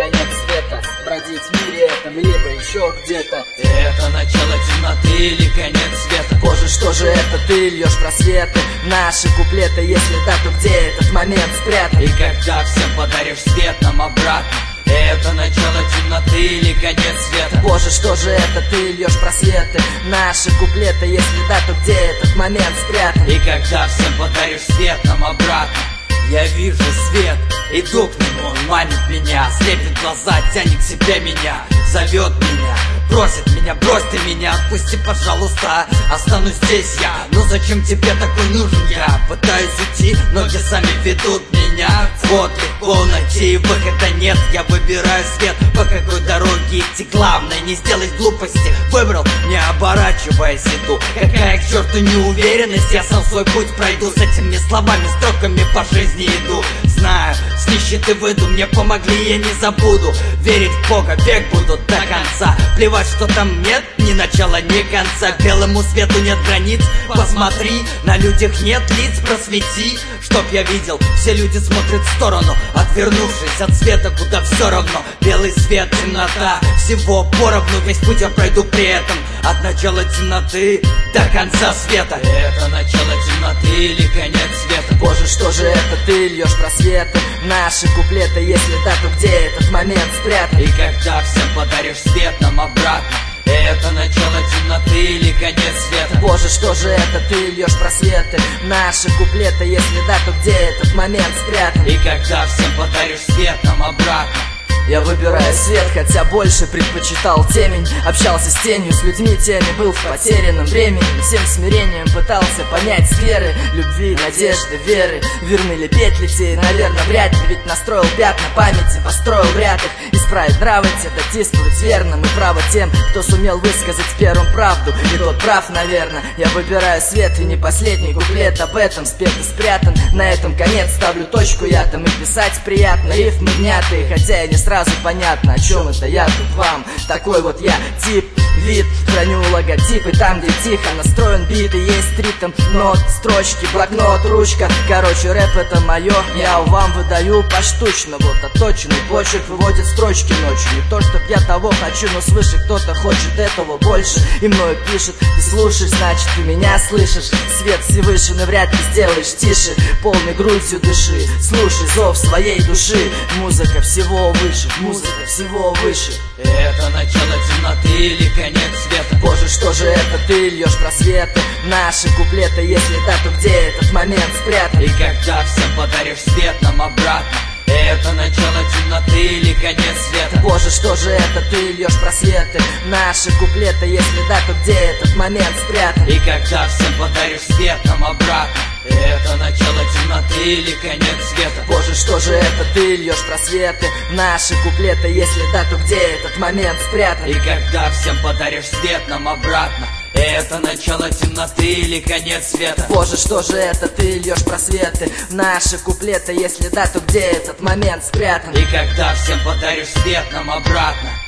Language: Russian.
конец света. Бродить в мире этом, либо еще где-то. Это начало темноты или конец света. Боже, что же это ты льешь просветы? Наши куплеты, если да, то где этот момент спрятан? И когда всем подаришь свет нам обратно. Это начало темноты или конец света. Боже, что же это ты льешь просветы? Наши куплеты, если да, то где этот момент спрятан? И когда всем подаришь свет нам обратно. Я вижу свет, иду к нему, он манит меня, слепит глаза, тянет к себе меня, зовет меня, просит меня, брось ты меня, отпусти, пожалуйста, останусь здесь я. Но зачем тебе такой нужен я? Пытаюсь уйти, ноги сами ведут меня. Вот легко найти, выхода нет, я выбираю свет. По какой дороге идти, главное не сделать глупости. Выбрал, не оборачиваясь, иду. Какая к черту неуверенность, я сам свой путь пройду. С этими словами, строками по жизни иду. Знаю, с нищеты выйду, мне помогли, я не забуду. Верить в Бога, век буду до конца. Плевать, что там нет ни начала, ни конца. Белому свету нет границ, посмотри, на людях нет лиц, просвети. Чтоб я видел, все люди смотрят в сторону, отвернувшись от света, куда все равно. Белый свет, темнота, всего поровну, весь путь я пройду при этом. От начала темноты до конца света. Это начало темноты или конец света. Боже, что же это ты льешь просветы? Наши куплеты, если да, то где этот момент спрятан? И когда всем подаришь свет нам обратно. Это начало темноты или конец света. Боже, что же это ты льешь просветы? Наши куплеты, если да, то где этот момент спрятан? И когда всем подаришь свет нам обратно. Я выбираю свет, хотя больше предпочитал темень. Общался с тенью, с людьми теми, был в потерянном времени. Всем смирением пытался понять сферы любви, надежды, веры. Верны ли петли те? Наверное, вряд ли. Ведь настроил пятна памяти, построил в ряд их. Исправить нравы те, действовать верным. И право тем, кто сумел высказать первым правду. И тот прав, наверное. Я выбираю свет, и не последний куплет об этом спет и спрятан. На этом конец ставлю точку я там. И писать приятно, рифмы мятые, хотя я не сразу понятно, о чем это я тут вам. Такой вот я тип, вид, храню логотипы там, где тихо настроен бит. И есть ритм, нот, строчки, блокнот, ручка. Короче, рэп это мое, я вам выдаю поштучно. Вот оточенный почерк выводит строчки ночью. Не то, чтоб я того хочу, но свыше кто-то хочет этого больше. И мною пишет, ты слушаешь, значит ты меня слышишь. Свет Всевышний вряд ли сделаешь тише. Полной грудью дыши, слушай зов своей души. Музыка всего выше, музыка всего выше. Это начало темноты или конец света. Боже, что же это ты льешь просветы? Наши куплеты, если да, то где этот момент спрятан? И когда всем подаришь свет нам обратно. Это начало темноты или конец света. Боже, что же это ты льешь просветы? Наши куплеты, если да, то где этот момент спрятан? И когда всем подаришь свет нам обратно. Это начало темноты или конец света. Боже, что же это ты льешь просветы? Наши куплеты, если да, то где этот момент спрятан? И когда всем подаришь свет нам обратно. Это начало темноты или конец света. Боже, что же это ты льешь просветы? Наши куплеты, если да, то где этот момент спрятан? И когда всем подаришь свет нам обратно.